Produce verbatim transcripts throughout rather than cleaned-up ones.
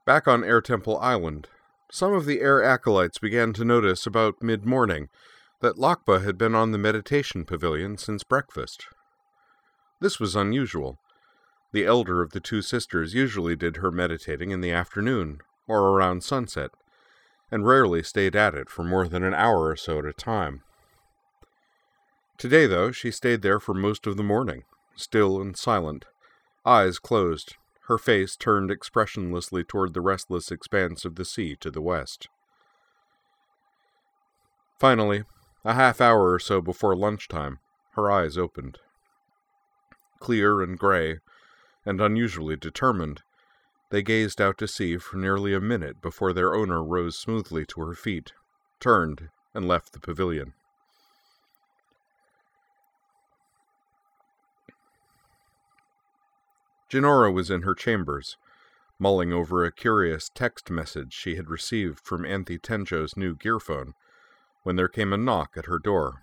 Back on Air Temple Island, some of the Air Acolytes began to notice about mid-morning that Lakpa had been on the meditation pavilion since breakfast. This was unusual. The elder of the two sisters usually did her meditating in the afternoon, or around sunset, and rarely stayed at it for more than an hour or so at a time. Today, though, she stayed there for most of the morning, still and silent, eyes closed, her face turned expressionlessly toward the restless expanse of the sea to the west. Finally, a half hour or so before lunchtime, her eyes opened. Clear and gray, and unusually determined, they gazed out to sea for nearly a minute before their owner rose smoothly to her feet, turned, and left the pavilion. Jinora was in her chambers, mulling over a curious text message she had received from Anthy Tenjo's new gearphone, when there came a knock at her door.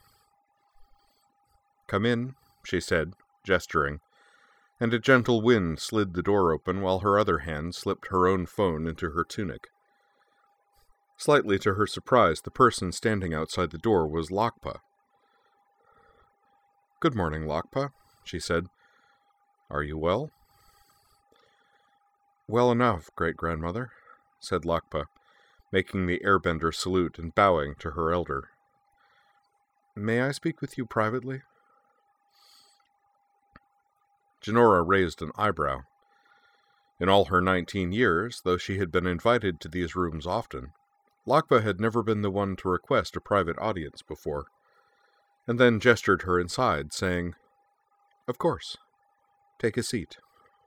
"Come in," she said, gesturing, and a gentle wind slid the door open while her other hand slipped her own phone into her tunic. Slightly to her surprise, the person standing outside the door was Lakpa. "Good morning, Lakpa," she said. "Are you well?" "Well enough, great-grandmother," said Lakpa, making the airbender salute and bowing to her elder. "May I speak with you privately?" Jinora raised an eyebrow. In all her nineteen years, though she had been invited to these rooms often, Lakpa had never been the one to request a private audience before, and then gestured her inside, saying, "Of course. Take a seat."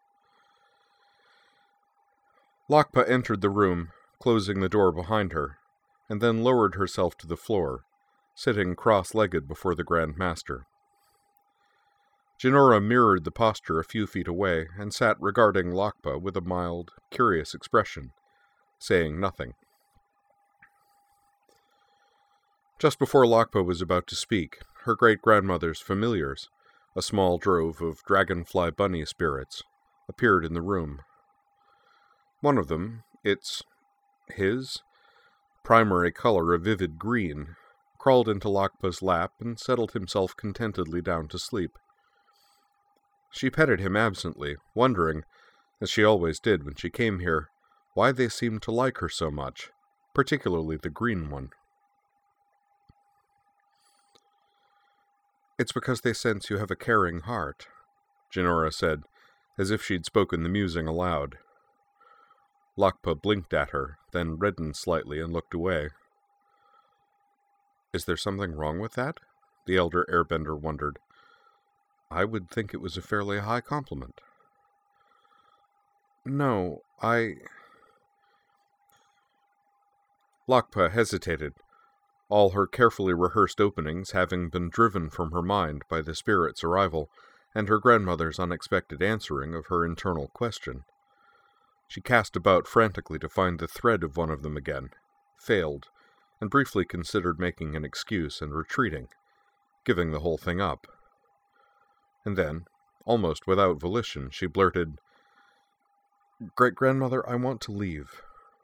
Lakpa entered the room, closing the door behind her, and then lowered herself to the floor, sitting cross-legged before the Grand Master. Jinora mirrored the posture a few feet away and sat regarding Lakpa with a mild, curious expression, saying nothing. Just before Lakpa was about to speak, her great-grandmother's familiars, a small drove of dragonfly bunny spirits, appeared in the room. One of them, its, his, primary color a vivid green, crawled into Lakpa's lap and settled himself contentedly down to sleep. She petted him absently, wondering, as she always did when she came here, why they seemed to like her so much, particularly the green one. "It's because they sense you have a caring heart," Jinora said, as if she'd spoken the musing aloud. Lakpa blinked at her, then reddened slightly and looked away. "Is there something wrong with that?" the elder airbender wondered. "I would think it was a fairly high compliment." "No, I..." Lakpa hesitated, all her carefully rehearsed openings having been driven from her mind by the spirit's arrival and her grandmother's unexpected answering of her internal question. She cast about frantically to find the thread of one of them again, failed, and briefly considered making an excuse and retreating, giving the whole thing up. And then, almost without volition, she blurted, "Great-grandmother, I want to leave."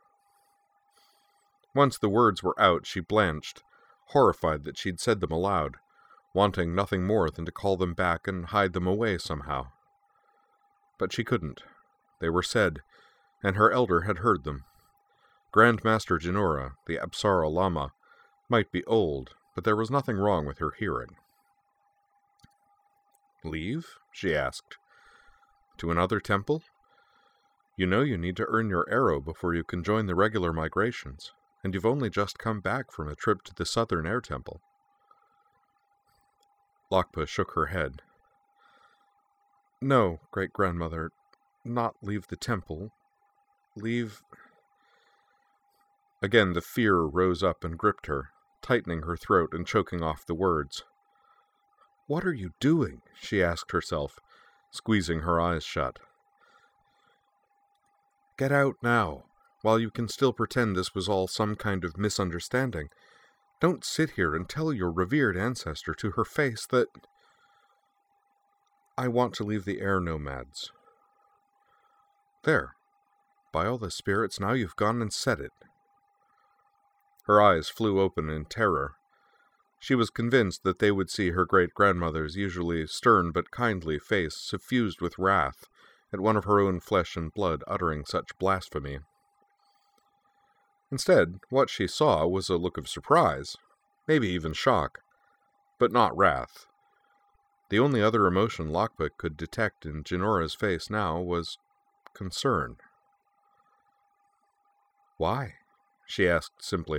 Once the words were out, she blanched, horrified that she'd said them aloud, wanting nothing more than to call them back and hide them away somehow. But she couldn't. They were said, and her elder had heard them. Grand Master Jinora, the Apsara Lama, might be old, but there was nothing wrong with her hearing. "Leave?" she asked. "To another temple? You know you need to earn your arrow before you can join the regular migrations, and you've only just come back from a trip to the Southern Air Temple." Lakpa shook her head. "No, great-grandmother, not leave the temple. Leave..." Again the fear rose up and gripped her, tightening her throat and choking off the words. "What are you doing?" she asked herself, squeezing her eyes shut. "Get out now, while you can still pretend this was all some kind of misunderstanding. Don't sit here and tell your revered ancestor to her face that... I want to leave the air nomads." "There. by all the spirits, now you've gone and said it. Her eyes flew open in terror. She was convinced that they would see her great-grandmother's usually stern but kindly face suffused with wrath at one of her own flesh and blood uttering such blasphemy. Instead, what she saw was a look of surprise, maybe even shock, but not wrath. The only other emotion Lockba could detect in Jenora's face now was concern. "Why?" she asked simply.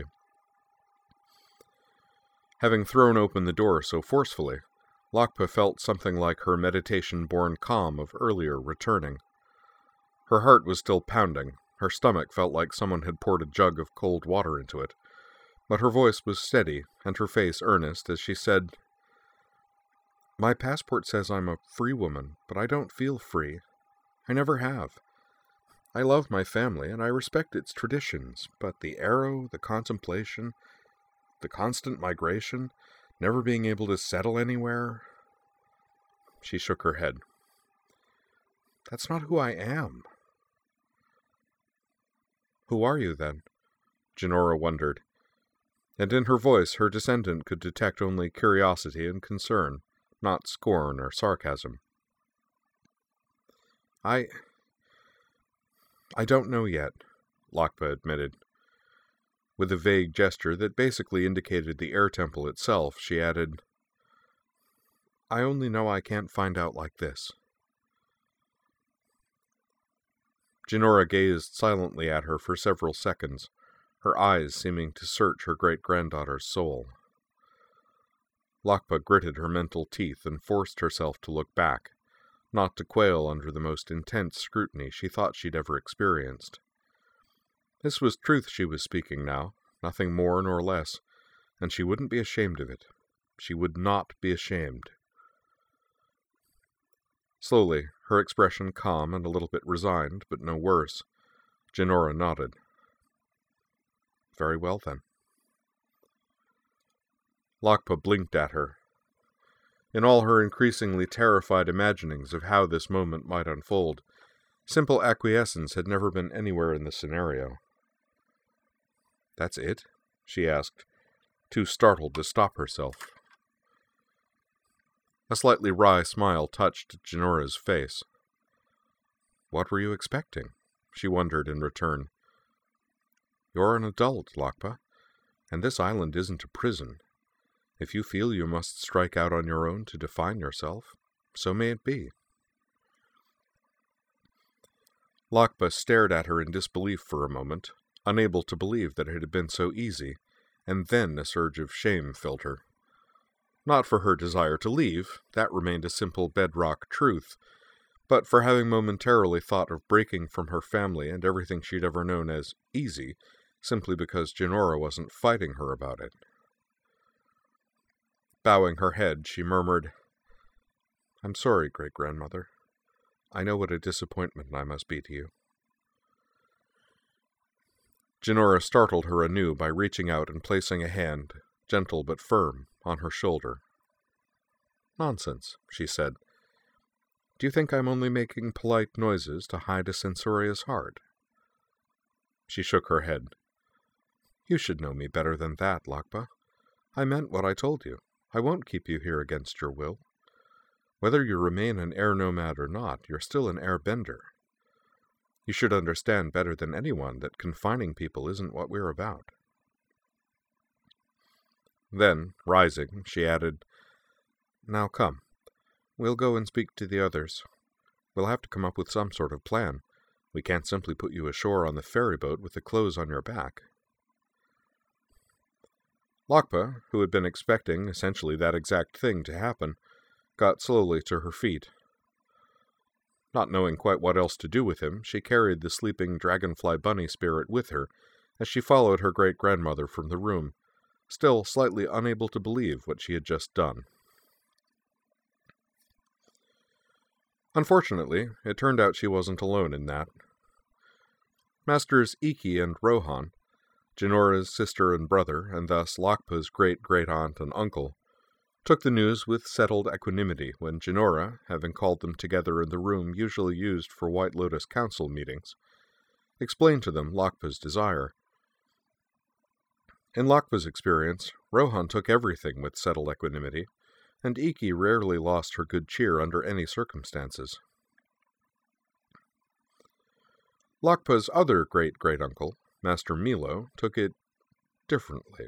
Having thrown open the door so forcefully, Lockba felt something like her meditation-born calm of earlier returning. Her heart was still pounding, her stomach felt like someone had poured a jug of cold water into it, but her voice was steady and her face earnest as she said, "My passport says I'm a free woman, but I don't feel free. I never have. I love my family, and I respect its traditions, but the arrow, the contemplation, the constant migration, never being able to settle anywhere..." She shook her head. "That's not who I am." "Who are you, then?" Jenora wondered, and in her voice her descendant could detect only curiosity and concern, not scorn or sarcasm. I... I don't know yet," Lockba admitted. With a vague gesture that basically indicated the air temple itself, she added, "I only know I can't find out like this." Jenora gazed silently at her for several seconds, her eyes seeming to search her great-granddaughter's soul. Lockba gritted her mental teeth and forced herself to look back, not to quail under the most intense scrutiny she thought she'd ever experienced. This was truth she was speaking now, nothing more nor less, and she wouldn't be ashamed of it. She would not be ashamed. Slowly, her expression calm and a little bit resigned, but no worse, Jenora nodded. "Very well, then." Lockba blinked at her. In all her increasingly terrified imaginings of how this moment might unfold, simple acquiescence had never been anywhere in the scenario. "That's it?" she asked, too startled to stop herself. A slightly wry smile touched Jenora's face. "What were you expecting?" she wondered in return. "You're an adult, Lockba, and this island isn't a prison. If you feel you must strike out on your own to define yourself, so may it be." Lockba stared at her in disbelief for a moment, unable to believe that it had been so easy, and then a surge of shame filled her. Not for her desire to leave, that remained a simple bedrock truth, but for having momentarily thought of breaking from her family and everything she'd ever known as easy, simply because Jenora wasn't fighting her about it. Bowing her head, she murmured, "I'm sorry, great-grandmother. I know what a disappointment I must be to you." Jenora startled her anew by reaching out and placing a hand, gentle but firm, on her shoulder. "Nonsense," she said. "Do you think I'm only making polite noises to hide a censorious heart?" She shook her head. "You should know me better than that, Lockba. I meant what I told you. I won't keep you here against your will. Whether you remain an air-nomad or not, you're still an airbender. You should understand better than anyone that confining people isn't what we're about." Then, rising, she added, "Now come. We'll go and speak to the others. We'll have to come up with some sort of plan. We can't simply put you ashore on the ferry boat with the clothes on your back." Lockba, who had been expecting essentially that exact thing to happen, got slowly to her feet. Not knowing quite what else to do with him, she carried the sleeping dragonfly bunny spirit with her as she followed her great-grandmother from the room, still slightly unable to believe what she had just done. Unfortunately, it turned out she wasn't alone in that. Masters Iki and Rohan, Jenora's sister and brother, and thus Lockba's great-great-aunt and uncle, took the news with settled equanimity when Jenora, having called them together in the room usually used for White Lotus Council meetings, explained to them Lakpa's desire. In Lakpa's experience, Rohan took everything with settled equanimity, and Iki rarely lost her good cheer under any circumstances. Lakpa's other great-great-uncle, Master Milo, took it differently.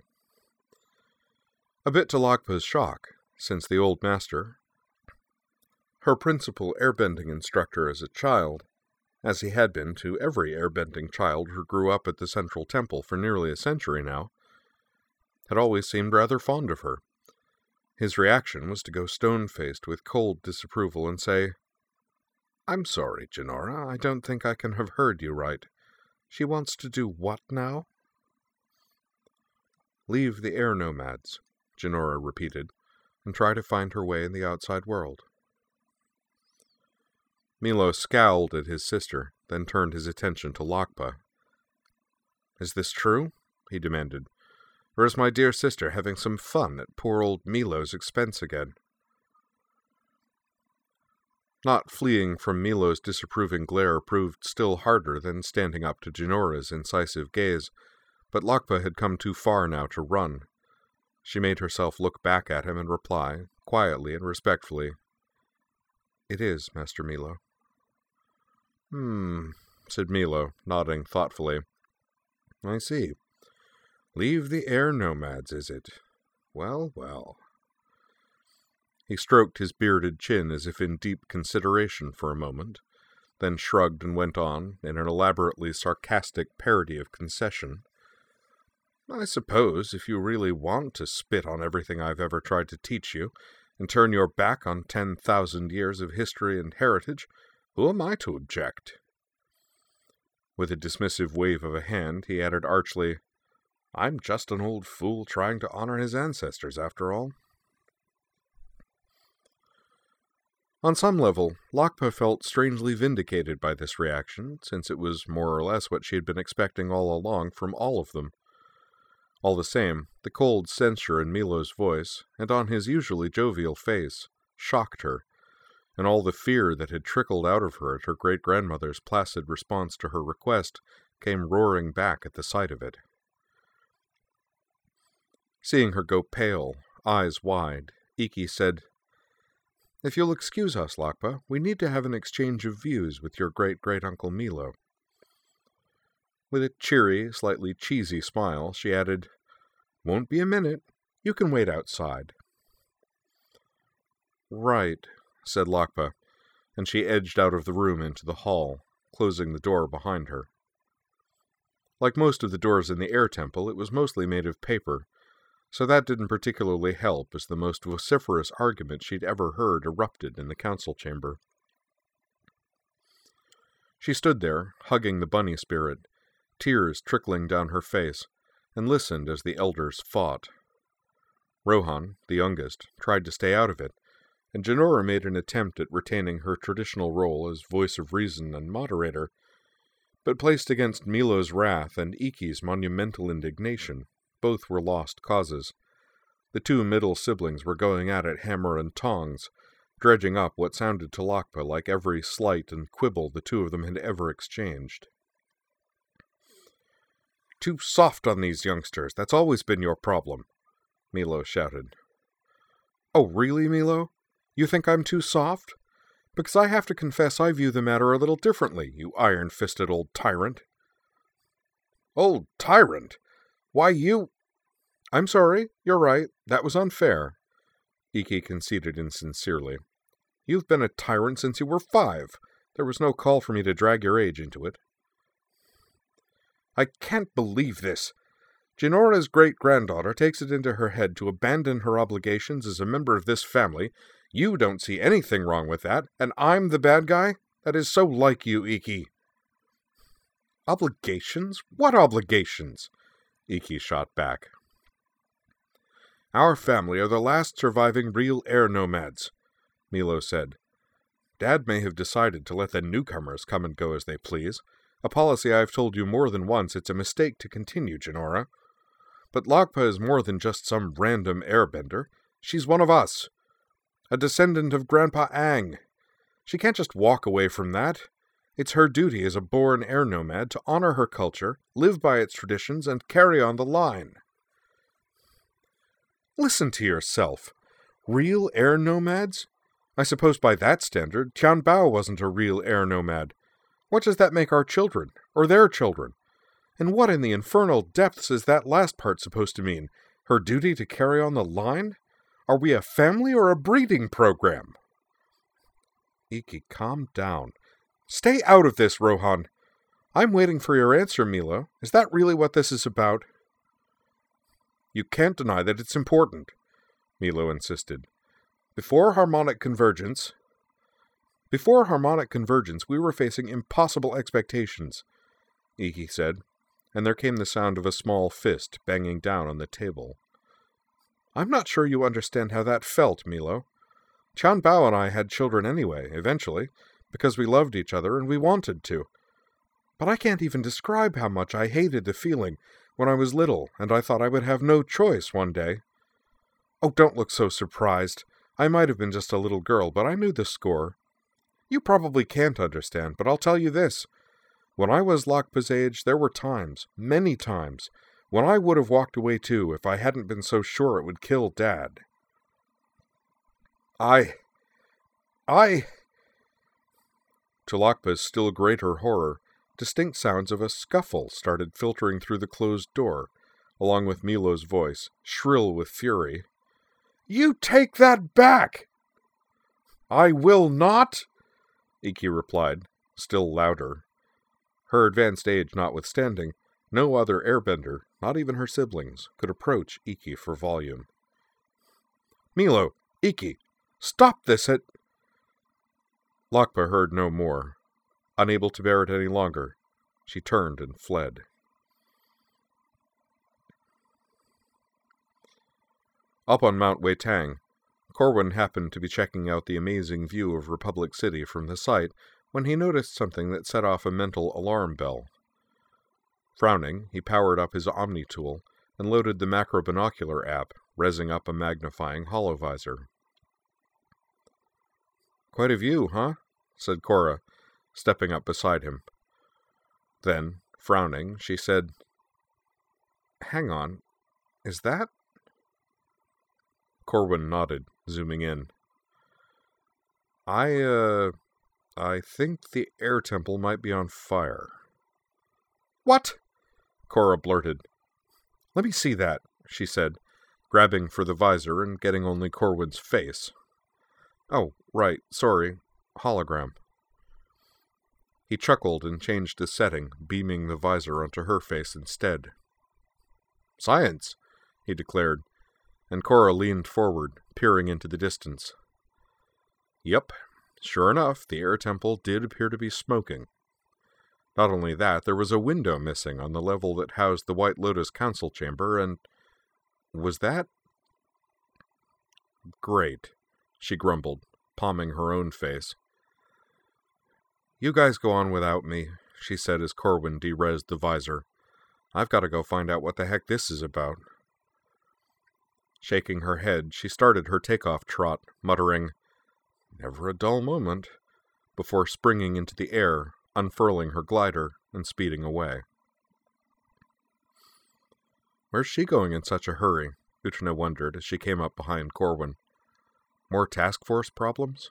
A bit to Lakpa's shock, since the old master, her principal airbending instructor as a child, as he had been to every airbending child who grew up at the Central Temple for nearly a century now, had always seemed rather fond of her. His reaction was to go stone-faced with cold disapproval and say, "I'm sorry, Jinora, I don't think I can have heard you right. She wants to do what now?" "Leave the air nomads," Jinora repeated, "and try to find her way in the outside world." Milo scowled at his sister, then turned his attention to Lakpa. "Is this true?" he demanded. "Or is my dear sister having some fun at poor old Milo's expense again?" Not fleeing from Milo's disapproving glare proved still harder than standing up to Jinora's incisive gaze, but Lakpa had come too far now to run. She made herself look back at him and reply, quietly and respectfully, "It is, Master Milo." "Hmm," said Milo, nodding thoughtfully. "I see. Leave the air nomads, is it? Well, well." He stroked his bearded chin as if in deep consideration for a moment, then shrugged and went on, in an elaborately sarcastic parody of concession. "I suppose if you really want to spit on everything I've ever tried to teach you, and turn your back on ten thousand years of history and heritage, who am I to object?" With a dismissive wave of a hand, he added archly, "I'm just an old fool trying to honor his ancestors, after all." On some level, Lakpa felt strangely vindicated by this reaction, since it was more or less what she had been expecting all along from all of them. All the same, the cold censure in Milo's voice, and on his usually jovial face, shocked her, and all the fear that had trickled out of her at her great-grandmother's placid response to her request came roaring back at the sight of it. Seeing her go pale, eyes wide, Iki said, "If you'll excuse us, Lakpa, we need to have an exchange of views with your great-great-uncle Milo." With a cheery, slightly cheesy smile, she added, "Won't be a minute. You can wait outside." "Right," said Lakpa, and she edged out of the room into the hall, closing the door behind her. Like most of the doors in the air temple, it was mostly made of paper, so that didn't particularly help as the most vociferous argument she'd ever heard erupted in the council chamber. She stood there, hugging the bunny spirit, tears trickling down her face, and listened as the elders fought. Rohan, the youngest, tried to stay out of it, and Jinora made an attempt at retaining her traditional role as voice of reason and moderator, but placed against Milo's wrath and Iki's monumental indignation, both were lost causes. The two middle siblings were going at it hammer and tongs, dredging up what sounded to Lakpa like every slight and quibble the two of them had ever exchanged. "Too soft on these youngsters, that's always been your problem," Milo shouted. "Oh, really, Milo? You think I'm too soft? Because I have to confess I view the matter a little differently, you iron-fisted old tyrant." "Old tyrant? Why, you—" "I'm sorry, you're right, that was unfair," Iki conceded insincerely. "You've been a tyrant since you were five. There was no call for me to drag your age into it." "I can't believe this. Jinora's great-granddaughter takes it into her head to abandon her obligations as a member of this family. You don't see anything wrong with that, and I'm the bad guy? That is so like you, Iki." "Obligations? What obligations?" Iki shot back. "Our family are the last surviving real air nomads," Milo said. "Dad may have decided to let the newcomers come and go as they please, a policy I've told you more than once it's a mistake to continue, Jinora. But Lakpa is more than just some random airbender. She's one of us, a descendant of Grandpa Aang. She can't just walk away from that. It's her duty as a born air nomad to honor her culture, live by its traditions, and carry on the line. Listen to yourself. Real air nomads? I suppose by that standard, Tian Bao wasn't a real air nomad. What does that make our children, or their children? And what in the infernal depths is that last part supposed to mean? Her duty to carry on the line? Are we a family or a breeding program? Iki, calm down. Stay out of this, Rohan. I'm waiting for your answer, Milo. Is that really what this is about? You can't deny that it's important, Milo insisted. Before harmonic convergence... Before harmonic convergence, we were facing impossible expectations, Iki said, and there came the sound of a small fist banging down on the table. I'm not sure you understand how that felt, Milo. Tian Bao and I had children anyway, eventually, because we loved each other and we wanted to. But I can't even describe how much I hated the feeling when I was little and I thought I would have no choice one day. Oh, don't look so surprised. I might have been just a little girl, but I knew the score. You probably can't understand, but I'll tell you this. When I was Lakpa's age, there were times, many times, when I would have walked away too if I hadn't been so sure it would kill Dad. I... I... To Lakpa's still greater horror, distinct sounds of a scuffle started filtering through the closed door, along with Milo's voice, shrill with fury. You take that back! I will not! Iki replied, still louder. Her advanced age notwithstanding, no other airbender, not even her siblings, could approach Iki for volume. Milo, Iki, stop this at... Lakpa heard no more. Unable to bear it any longer, she turned and fled. Up on Mount Weitang, Corwin happened to be checking out the amazing view of Republic City from the site when he noticed something that set off a mental alarm bell. Frowning, he powered up his Omni tool and loaded the macro binocular app, resing up a magnifying holovisor. Quite a view, huh? Said Cora, stepping up beside him. Then, frowning, she said, Hang on, is that... Corwin nodded, zooming in. I, uh, I think the air temple might be on fire. What? Cora blurted. Let me see that, she said, grabbing for the visor and getting only Corwin's face. Oh, right, sorry, hologram. He chuckled and changed the setting, beaming the visor onto her face instead. Science, he declared, and Cora leaned forward, peering into the distance. Yep, sure enough, the air temple did appear to be smoking. Not only that, there was a window missing on the level that housed the White Lotus Council Chamber, and... was that... Great, she grumbled, palming her own face. You guys go on without me, she said as Corwin derezzed the visor. I've got to go find out what the heck this is about. Shaking her head, she started her takeoff trot, muttering, Never a dull moment, before springing into the air, unfurling her glider, and speeding away. Where's she going in such a hurry? Utna wondered as she came up behind Corwin. More task force problems?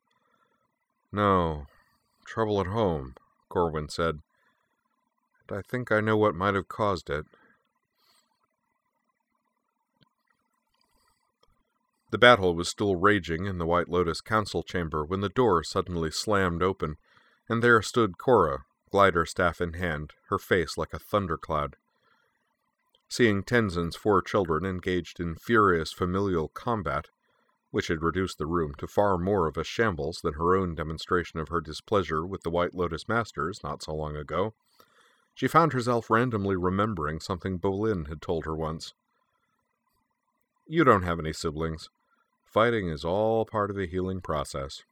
No, trouble at home, Corwin said. And I think I know what might have caused it. The battle was still raging in the White Lotus Council Chamber when the door suddenly slammed open, and there stood Cora, glider staff in hand, her face like a thundercloud. Seeing Tenzin's four children engaged in furious familial combat, which had reduced the room to far more of a shambles than her own demonstration of her displeasure with the White Lotus Masters not so long ago, she found herself randomly remembering something Bolin had told her once. You don't have any siblings. Fighting is all part of the healing process.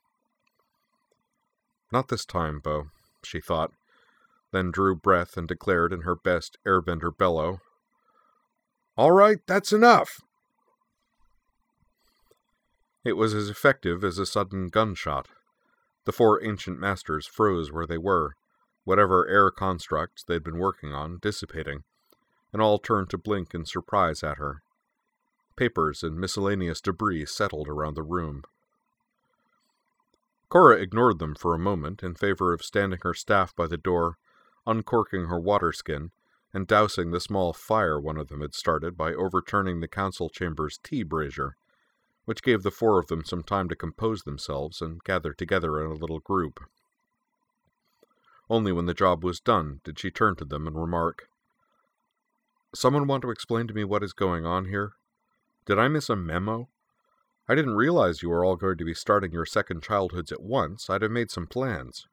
Not this time, Bo, she thought, then drew breath and declared in her best airbender bellow, All right, that's enough! It was as effective as a sudden gunshot. The four ancient masters froze where they were, whatever air constructs they'd been working on dissipating, and all turned to blink in surprise at her. Papers and miscellaneous debris settled around the room. Cora ignored them for a moment in favor of standing her staff by the door, uncorking her water skin, and dousing the small fire one of them had started by overturning the council chamber's tea brazier, which gave the four of them some time to compose themselves and gather together in a little group. Only when the job was done did she turn to them and remark, "Someone want to explain to me what is going on here? Did I miss a memo? I didn't realize you were all going to be starting your second childhoods at once. I'd have made some plans."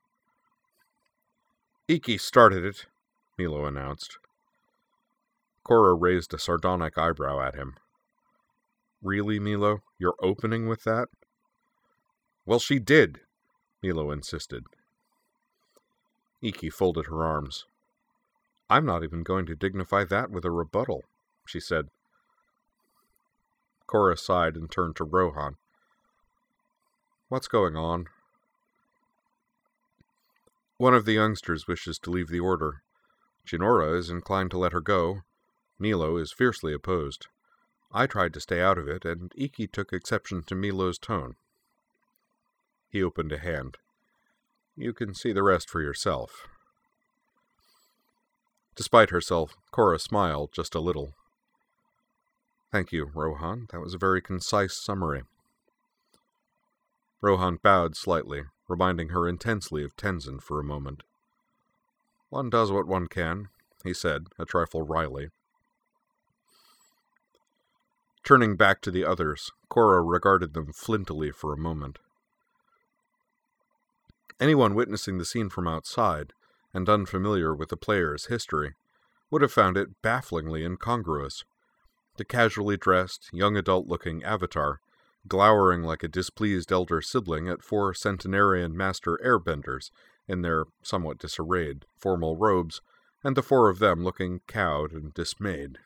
"Iki started it," Milo announced. Cora raised a sardonic eyebrow at him. "Really, Milo? You're opening with that?" "Well, she did," Milo insisted. Iki folded her arms. "I'm not even going to dignify that with a rebuttal," she said. Cora sighed and turned to Rohan. "What's going on?" "One of the youngsters wishes to leave the Order. Jinora is inclined to let her go. Milo is fiercely opposed. I tried to stay out of it, and Iki took exception to Milo's tone." He opened a hand. "You can see the rest for yourself." Despite herself, Cora smiled just a little. "Thank you, Rohan. That was a very concise summary." Rohan bowed slightly, reminding her intensely of Tenzin for a moment. "One does what one can," he said, a trifle wryly. Turning back to the others, Cora regarded them flintily for a moment. Anyone witnessing the scene from outside, and unfamiliar with the player's history, would have found it bafflingly incongruous. The casually dressed, young adult-looking Avatar, glowering like a displeased elder sibling at four centenarian master airbenders in their somewhat disarrayed, formal robes, and the four of them looking cowed and dismayed.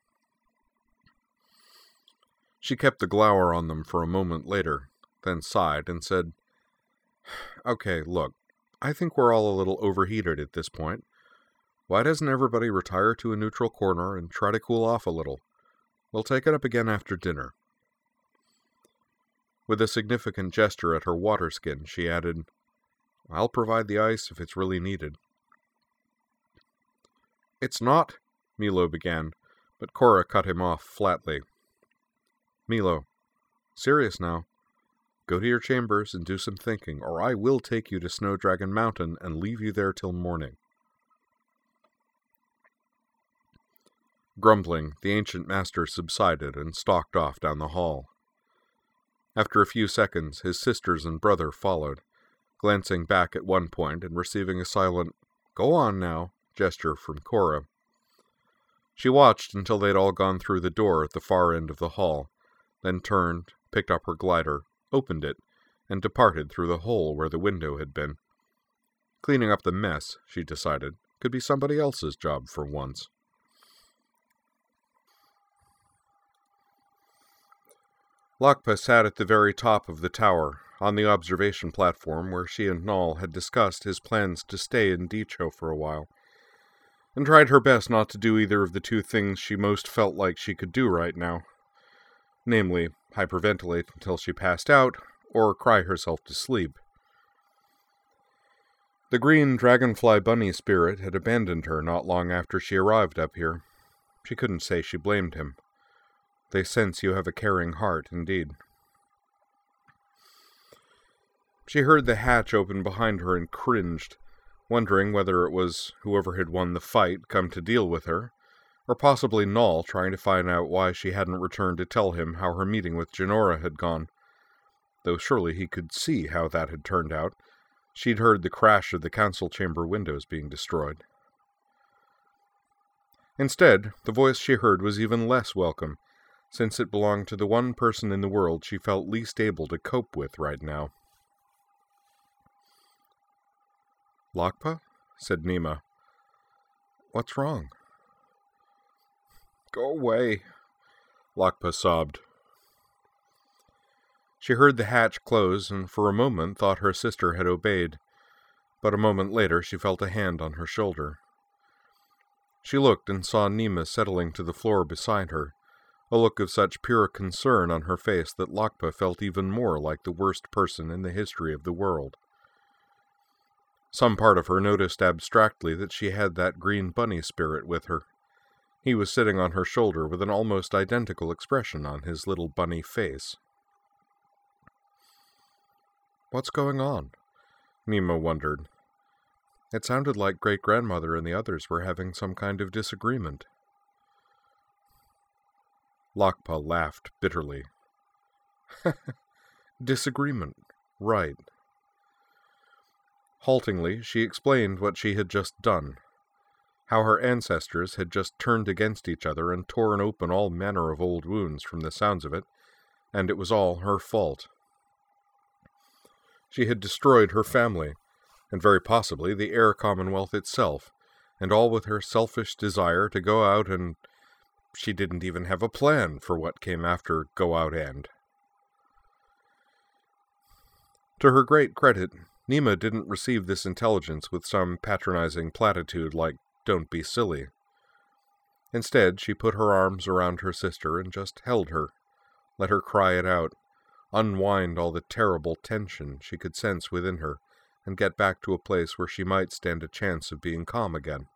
She kept the glower on them for a moment later, then sighed and said, "Okay, look, I think we're all a little overheated at this point. Why doesn't everybody retire to a neutral corner and try to cool off a little? We'll take it up again after dinner." With a significant gesture at her water skin, she added, "I'll provide the ice if it's really needed." "It's not," Milo began, but Cora cut him off flatly. "Milo, serious now. Go to your chambers and do some thinking, or I will take you to Snowdragon Mountain and leave you there till morning." Grumbling, the ancient master subsided and stalked off down the hall. After a few seconds, his sisters and brother followed, glancing back at one point and receiving a silent, "Go on now," gesture from Cora. She watched until they'd all gone through the door at the far end of the hall, then turned, picked up her glider, opened it, and departed through the hole where the window had been. Cleaning up the mess, she decided, could be somebody else's job for once. Lakpa sat at the very top of the tower, on the observation platform where she and Nal had discussed his plans to stay in Dicho for a while, and tried her best not to do either of the two things she most felt like she could do right now. Namely, hyperventilate until she passed out, or cry herself to sleep. The green dragonfly bunny spirit had abandoned her not long after she arrived up here. She couldn't say she blamed him. They sense you have a caring heart, indeed. She heard the hatch open behind her and cringed, wondering whether it was whoever had won the fight come to deal with her, or possibly Nal trying to find out why she hadn't returned to tell him how her meeting with Jinora had gone. Though surely he could see how that had turned out. She'd heard the crash of the council chamber windows being destroyed. Instead, the voice she heard was even less welcome, since it belonged to the one person in the world she felt least able to cope with right now. "Lakpa?" said Nima. "What's wrong?" "Go away," Lakpa sobbed. She heard the hatch close and for a moment thought her sister had obeyed, but a moment later she felt a hand on her shoulder. She looked and saw Nima settling to the floor beside her, a look of such pure concern on her face that Lakpa felt even more like the worst person in the history of the world. Some part of her noticed abstractly that she had that green bunny spirit with her. He was sitting on her shoulder with an almost identical expression on his little bunny face. "What's going on?" Nima wondered. It sounded like Great-Grandmother and the others were having some kind of disagreement. Lakpa laughed bitterly. Disagreement, right. Haltingly, she explained what she had just done, how her ancestors had just turned against each other and torn open all manner of old wounds from the sounds of it, and it was all her fault. She had destroyed her family, and very possibly the Air Commonwealth itself, and all with her selfish desire to go out and... She didn't even have a plan for what came after go out and. To her great credit, Nima didn't receive this intelligence with some patronizing platitude like, "Don't be silly." Instead, she put her arms around her sister and just held her, let her cry it out, unwind all the terrible tension she could sense within her, and get back to a place where she might stand a chance of being calm again.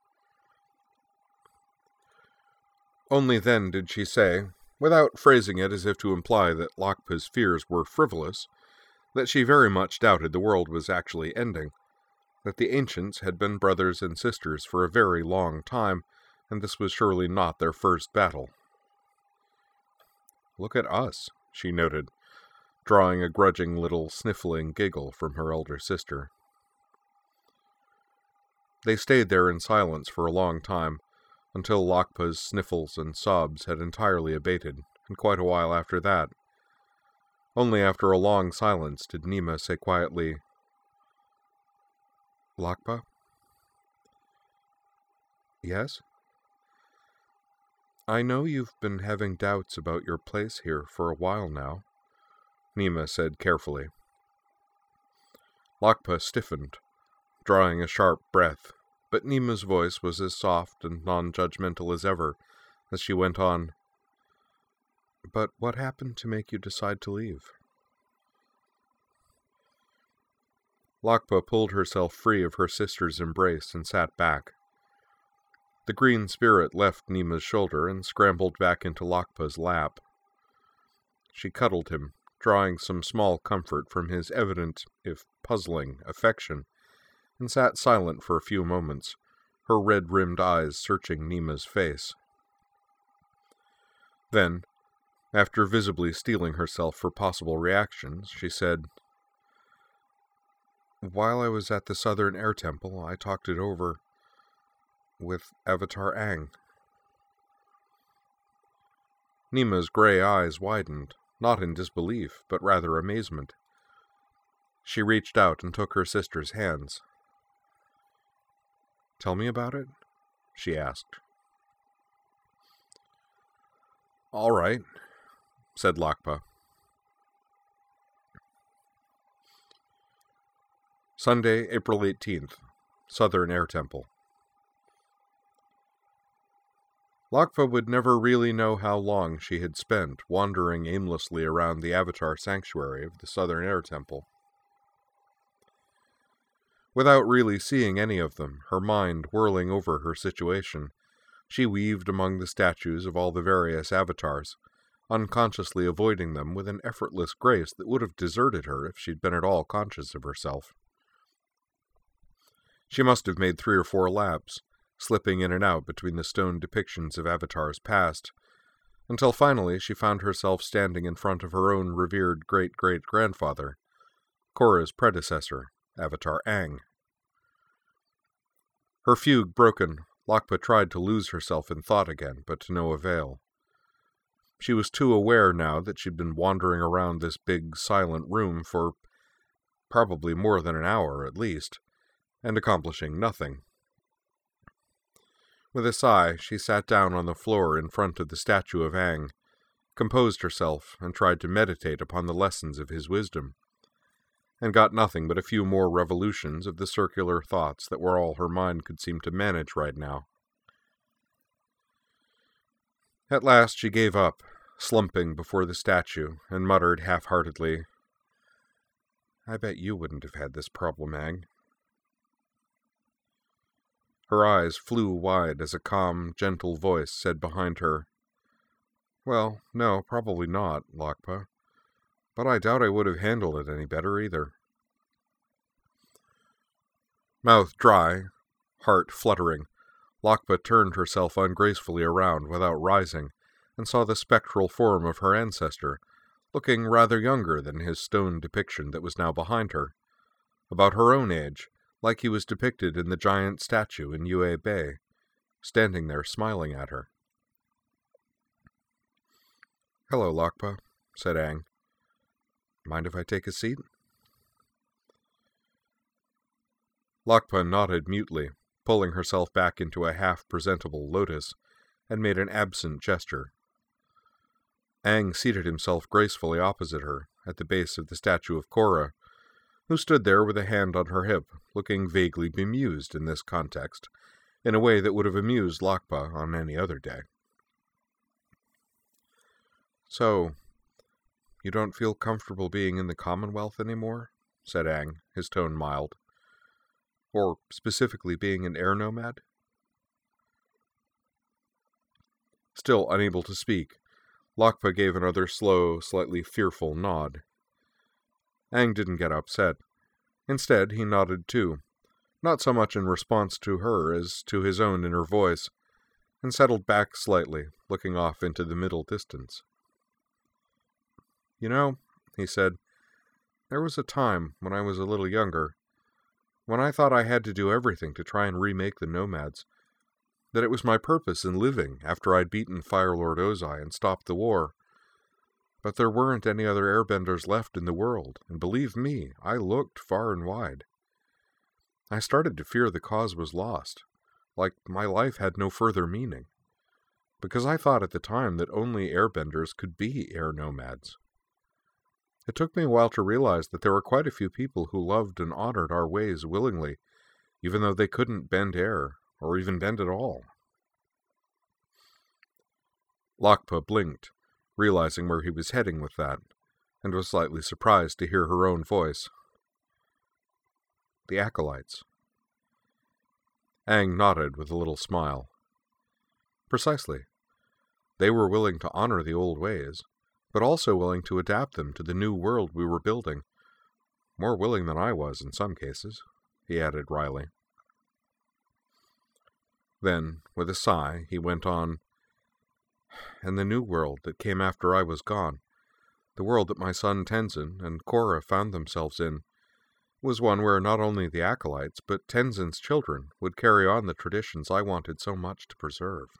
Only then did she say, without phrasing it as if to imply that Lakpa's fears were frivolous, that she very much doubted the world was actually ending, that the ancients had been brothers and sisters for a very long time, and this was surely not their first battle. "Look at us," she noted, drawing a grudging little sniffling giggle from her elder sister. They stayed there in silence for a long time, until Lakpa's sniffles and sobs had entirely abated, and quite a while after that. Only after a long silence did Nima say quietly, "Lakpa?" "Yes?" "I know you've been having doubts about your place here for a while now," Nima said carefully. Lakpa stiffened, drawing a sharp breath, but Nima's voice was as soft and non-judgmental as ever, as she went on, "But what happened to make you decide to leave?" Lakpa pulled herself free of her sister's embrace and sat back. The green spirit left Nima's shoulder and scrambled back into Lakpa's lap. She cuddled him, drawing some small comfort from his evident, if puzzling, affection, and sat silent for a few moments, her red-rimmed eyes searching Nima's face. Then, after visibly steeling herself for possible reactions, she said, "While I was at the Southern Air Temple, I talked it over with Avatar Aang." Nima's gray eyes widened, not in disbelief, but rather amazement. She reached out and took her sister's hands. "Tell me about it?" she asked. "All right," said Lakpa. Sunday, April eighteenth, Southern Air Temple. Lakpa would never really know how long she had spent wandering aimlessly around the Avatar Sanctuary of the Southern Air Temple. Without really seeing any of them, her mind whirling over her situation, she weaved among the statues of all the various avatars, unconsciously avoiding them with an effortless grace that would have deserted her if she'd been at all conscious of herself. She must have made three or four laps, slipping in and out between the stone depictions of avatars past, until finally she found herself standing in front of her own revered great-great-grandfather, Korra's predecessor, Avatar Aang. Her fugue broken, Lakpa tried to lose herself in thought again, but to no avail. She was too aware now that she'd been wandering around this big, silent room for probably more than an hour at least, and accomplishing nothing. With a sigh, she sat down on the floor in front of the statue of Aang, composed herself, and tried to meditate upon the lessons of his wisdom, and got nothing but a few more revolutions of the circular thoughts that were all her mind could seem to manage right now. At last she gave up, slumping before the statue, and muttered half-heartedly, "I bet you wouldn't have had this problem, Aang." Her eyes flew wide as a calm, gentle voice said behind her, "Well, no, probably not, Lakpa. But I doubt I would have handled it any better either." Mouth dry, heart fluttering, Lakpa turned herself ungracefully around without rising, and saw the spectral form of her ancestor, looking rather younger than his stone depiction that was now behind her, about her own age, like he was depicted in the giant statue in Yue Bay, standing there smiling at her. "Hello, Lakpa," said Aang. "Mind if I take a seat?" Lakpa nodded mutely, pulling herself back into a half-presentable lotus, and made an absent gesture. Aang seated himself gracefully opposite her, at the base of the statue of Korra, who stood there with a hand on her hip, looking vaguely bemused in this context, in a way that would have amused Lakpa on any other day. "So, you don't feel comfortable being in the Commonwealth anymore?" said Aang, his tone mild. "Or, specifically, being an air nomad?" Still unable to speak, Lakpa gave another slow, slightly fearful nod. Aang didn't get upset. Instead, he nodded too, not so much in response to her as to his own inner voice, and settled back slightly, looking off into the middle distance. "You know," he said, "there was a time, when I was a little younger, when I thought I had to do everything to try and remake the Nomads, that it was my purpose in living after I'd beaten Fire Lord Ozai and stopped the war. But there weren't any other airbenders left in the world, and believe me, I looked far and wide. I started to fear the cause was lost, like my life had no further meaning, because I thought at the time that only airbenders could be air nomads. It took me a while to realize that there were quite a few people who loved and honored our ways willingly, even though they couldn't bend air, or even bend at all." Lakpa blinked, realizing where he was heading with that, and was slightly surprised to hear her own voice. "The Acolytes." Aang nodded with a little smile. "Precisely. They were willing to honor the old ways, but also willing to adapt them to the new world we were building. More willing than I was in some cases," he added wryly. Then, with a sigh, he went on, "And the new world that came after I was gone, the world that my son Tenzin and Korra found themselves in, was one where not only the Acolytes, but Tenzin's children would carry on the traditions I wanted so much to preserve."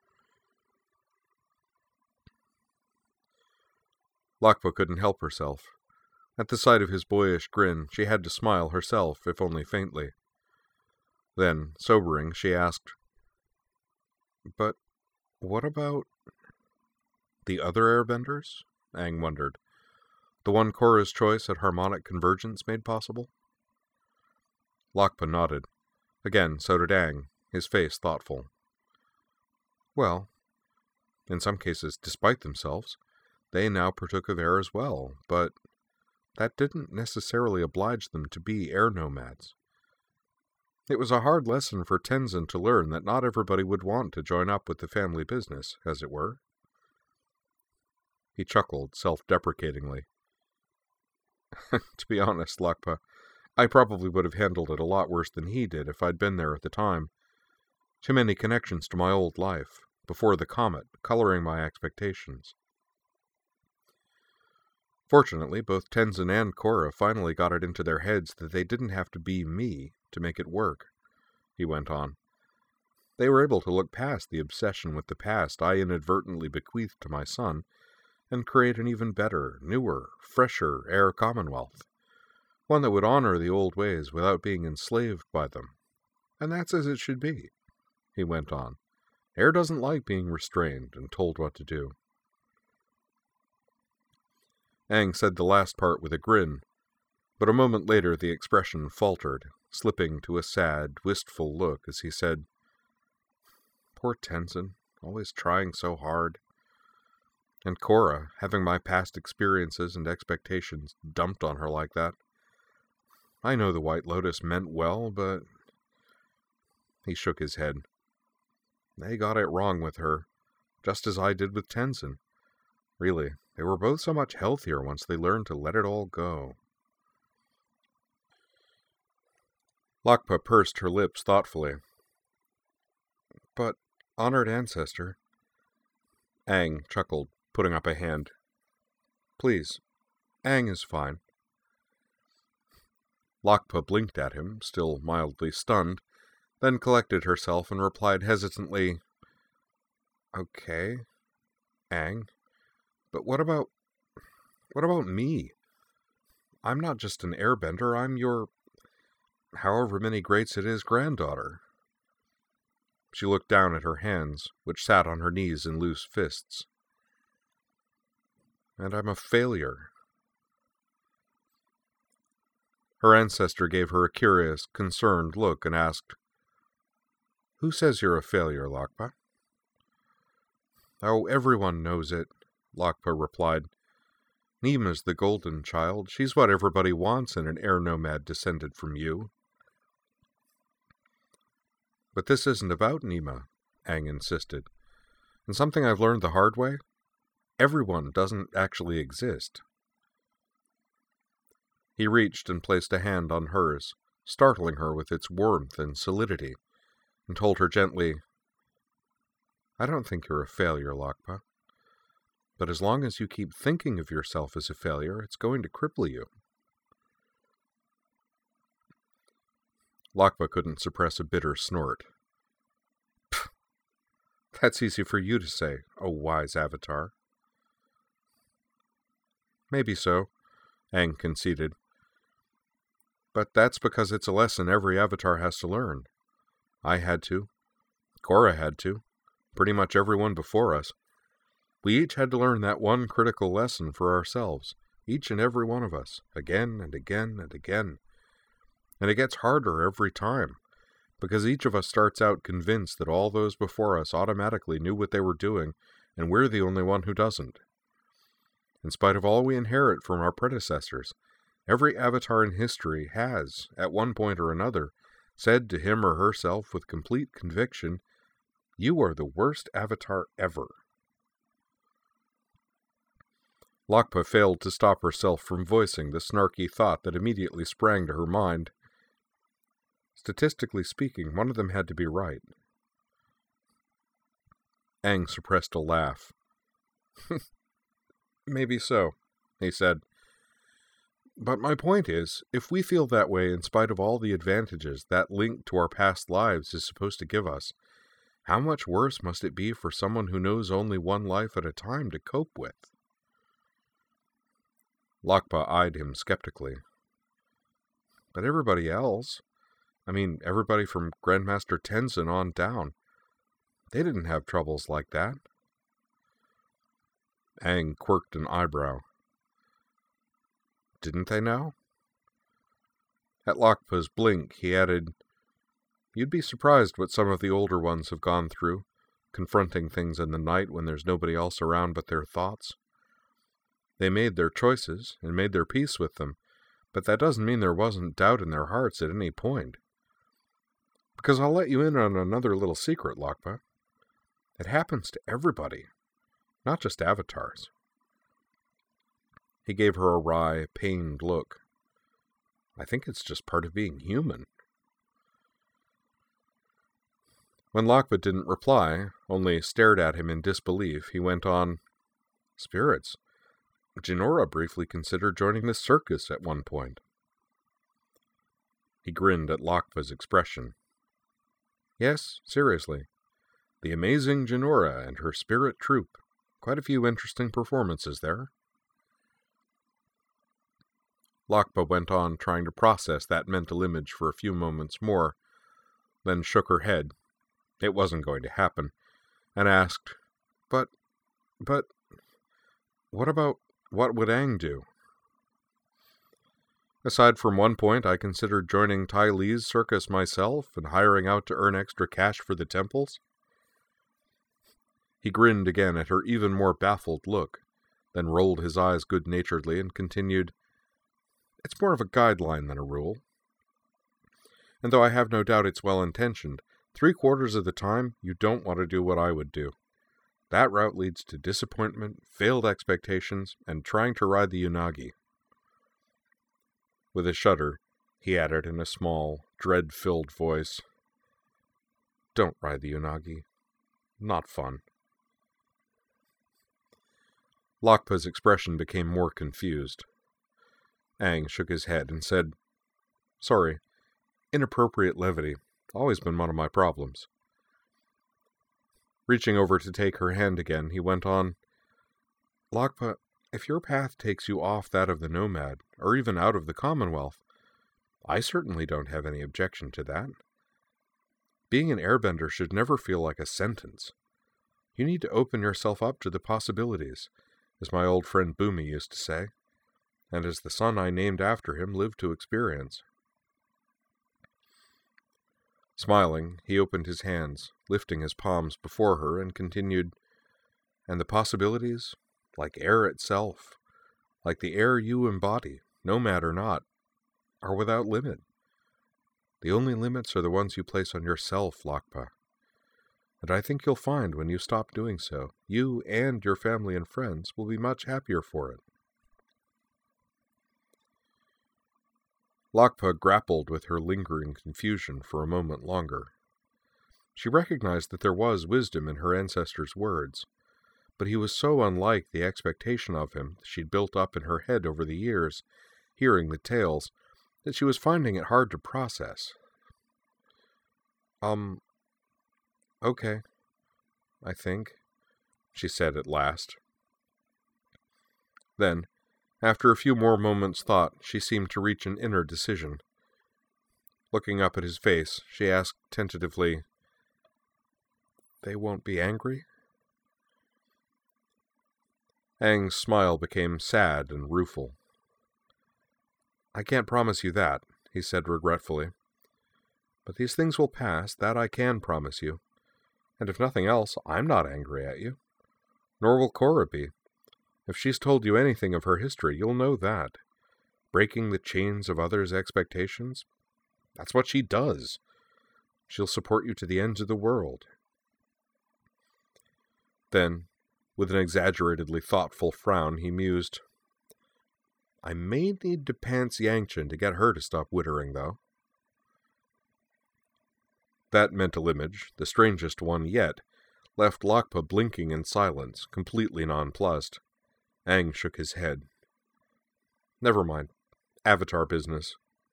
Lakpa couldn't help herself. At the sight of his boyish grin, she had to smile herself, if only faintly. Then, sobering, she asked, "But what about the other airbenders?" Aang wondered. "The one Korra's choice at harmonic convergence made possible?" Lakpa nodded. Again, so did Aang, his face thoughtful. "Well, in some cases, despite themselves, they now partook of air as well, but that didn't necessarily oblige them to be air nomads. It was a hard lesson for Tenzin to learn that not everybody would want to join up with the family business, as it were." He chuckled self-deprecatingly. "To be honest, Lakpa, I probably would have handled it a lot worse than he did if I'd been there at the time. Too many connections to my old life, before the comet, coloring my expectations. Fortunately, both Tenzin and Korra finally got it into their heads that they didn't have to be me to make it work," he went on. "They were able to look past the obsession with the past I inadvertently bequeathed to my son, and create an even better, newer, fresher air commonwealth, one that would honor the old ways without being enslaved by them. And that's as it should be," he went on. "Air doesn't like being restrained and told what to do." Aang said the last part with a grin, but a moment later the expression faltered, slipping to a sad, wistful look as he said, "Poor Tenzin, always trying so hard. And Korra, having my past experiences and expectations dumped on her like that. I know the White Lotus meant well, but..." He shook his head. "They got it wrong with her, just as I did with Tenzin. Really, they were both so much healthier once they learned to let it all go." Lakpa pursed her lips thoughtfully. "But, honored ancestor..." Aang chuckled, putting up a hand. "Please, Aang is fine." Lakpa blinked at him, still mildly stunned, then collected herself and replied hesitantly, "Okay, Aang, but what about... what about me? I'm not just an airbender, I'm your... however many greats it is, granddaughter." She looked down at her hands, which sat on her knees in loose fists. "And I'm a failure." Her ancestor gave her a curious, concerned look and asked, "Who says you're a failure, Lakpa?" "Oh, everyone knows it," Lakpa replied. "Nima's the golden child. She's what everybody wants in an air nomad descended from you." "But this isn't about Nima," Aang insisted. "And something I've learned the hard way? Everyone doesn't actually exist." He reached and placed a hand on hers, startling her with its warmth and solidity, and told her gently, "I don't think you're a failure, Lakpa. But as long as you keep thinking of yourself as a failure, it's going to cripple you." Lakpa couldn't suppress a bitter snort. "Pfft, that's easy for you to say, O wise avatar." "Maybe so," Aang conceded. "But that's because it's a lesson every avatar has to learn. I had to. Korra had to. Pretty much everyone before us. We each had to learn that one critical lesson for ourselves, each and every one of us, again and again and again. And it gets harder every time, because each of us starts out convinced that all those before us automatically knew what they were doing, and we're the only one who doesn't. In spite of all we inherit from our predecessors, every avatar in history has, at one point or another, said to him or herself with complete conviction, 'You are the worst avatar ever.'" Lakpa failed to stop herself from voicing the snarky thought that immediately sprang to her mind. Statistically speaking, one of them had to be right. Aang suppressed a laugh. "Maybe so," he said. "But my point is, if we feel that way in spite of all the advantages that link to our past lives is supposed to give us, how much worse must it be for someone who knows only one life at a time to cope with?" Lakpa eyed him skeptically. "But everybody else, I mean, everybody from Grandmaster Tenzin on down, they didn't have troubles like that." Aang quirked an eyebrow. "Didn't they now?" At Lakpa's blink, he added, "You'd be surprised what some of the older ones have gone through, confronting things in the night when there's nobody else around but their thoughts. They made their choices and made their peace with them, but that doesn't mean there wasn't doubt in their hearts at any point. Because I'll let you in on another little secret, Lakpa. It happens to everybody, not just avatars." He gave her a wry, pained look. "I think it's just part of being human." When Lakpa didn't reply, only stared at him in disbelief, he went on, "Spirits, Jinora briefly considered joining the circus at one point." He grinned at Lakpa's expression. "Yes, seriously. The amazing Jinora and her spirit troupe. Quite a few interesting performances there." Lakpa went on trying to process that mental image for a few moments more, then shook her head. It wasn't going to happen, and asked, But, but, what about what would Aang do? Aside from one point, I considered joining Ty Lee's circus myself and hiring out to earn extra cash for the temples. He grinned again at her even more baffled look, then rolled his eyes good-naturedly and continued, It's more of a guideline than a rule. And though I have no doubt it's well-intentioned, three-quarters of the time you don't want to do what I would do. That route leads to disappointment, failed expectations, and trying to ride the Unagi. With a shudder, he added in a small, dread-filled voice, Don't ride the Unagi. Not fun. Lakpa's expression became more confused. Aang shook his head and said, Sorry, inappropriate levity. Always been one of my problems. Reaching over to take her hand again, he went on, Lakpa, if your path takes you off that of the nomad, or even out of the Commonwealth, I certainly don't have any objection to that. Being an airbender should never feel like a sentence. You need to open yourself up to the possibilities, as my old friend Boomy used to say, and as the son I named after him lived to experience. Smiling, he opened his hands, lifting his palms before her, and continued, And the possibilities, like air itself, like the air you embody, nomad or not, are without limit. The only limits are the ones you place on yourself, Lakpa. And I think you'll find when you stop doing so, you and your family and friends will be much happier for it. Lakpa grappled with her lingering confusion for a moment longer. She recognized that there was wisdom in her ancestor's words, but he was so unlike the expectation of him she'd built up in her head over the years, hearing the tales, that she was finding it hard to process. Um, okay, I think, she said at last. Then, after a few more moments' thought, she seemed to reach an inner decision. Looking up at his face, she asked tentatively, They won't be angry? Aang's smile became sad and rueful. I can't promise you that, he said regretfully. But these things will pass, that I can promise you. And if nothing else, I'm not angry at you. Nor will Korra be. If she's told you anything of her history, you'll know that. Breaking the chains of others' expectations, that's what she does. She'll support you to the ends of the world. Then, with an exaggeratedly thoughtful frown, he mused, I may need to pants Yangchen to get her to stop wittering, though. That mental image, the strangest one yet, left Lakpa blinking in silence, completely nonplussed. Aang shook his head. Never mind. Avatar business.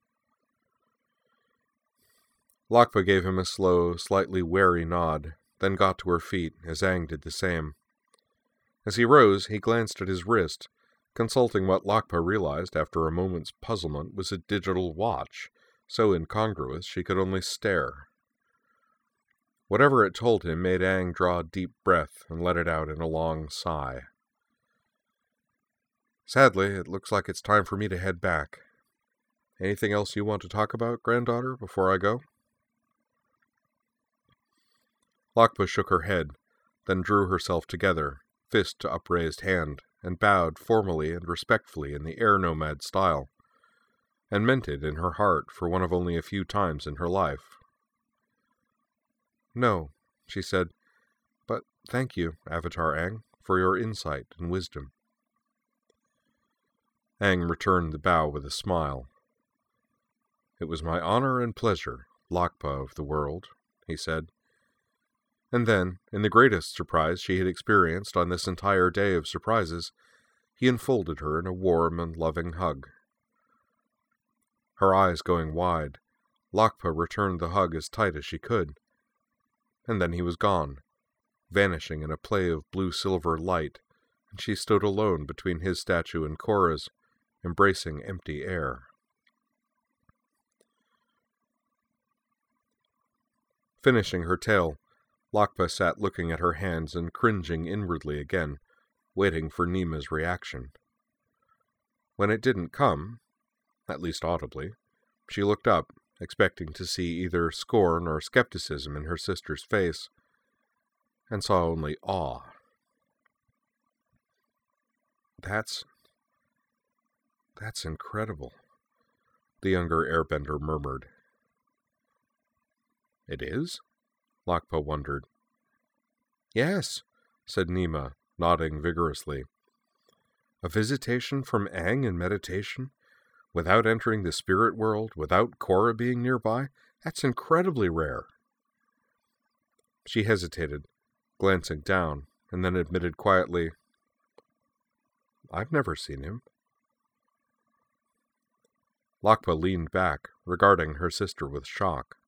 Lakpa gave him a slow, slightly wary nod, then got to her feet, as Aang did the same. As he rose, he glanced at his wrist, consulting what Lakpa realized after a moment's puzzlement was a digital watch, so incongruous she could only stare. Whatever it told him made Aang draw a deep breath and let it out in a long sigh. Sadly, it looks like it's time for me to head back. Anything else you want to talk about, granddaughter, before I go? Lakpa shook her head, then drew herself together, fist to upraised hand, and bowed formally and respectfully in the air nomad style, and meant it in her heart for one of only a few times in her life. No, she said, but thank you, Avatar Aang, for your insight and wisdom. Aang returned the bow with a smile. It was my honor and pleasure, Lakpa of the world, he said. And then, in the greatest surprise she had experienced on this entire day of surprises, he enfolded her in a warm and loving hug. Her eyes going wide, Lakpa returned the hug as tight as she could. And then he was gone, vanishing in a play of blue-silver light, and she stood alone between his statue and Korra's, embracing empty air. Finishing her tale, Lakpa sat looking at her hands and cringing inwardly again, waiting for Nima's reaction. When it didn't come, at least audibly, she looked up, expecting to see either scorn or skepticism in her sister's face, and saw only awe. That's... that's incredible, the younger airbender murmured. It is? Lakpa wondered. Yes, said Nima, nodding vigorously. A visitation from Aang in meditation, without entering the spirit world, without Korra being nearby, that's incredibly rare. She hesitated, glancing down, and then admitted quietly, I've never seen him. Lakpa leaned back, regarding her sister with shock.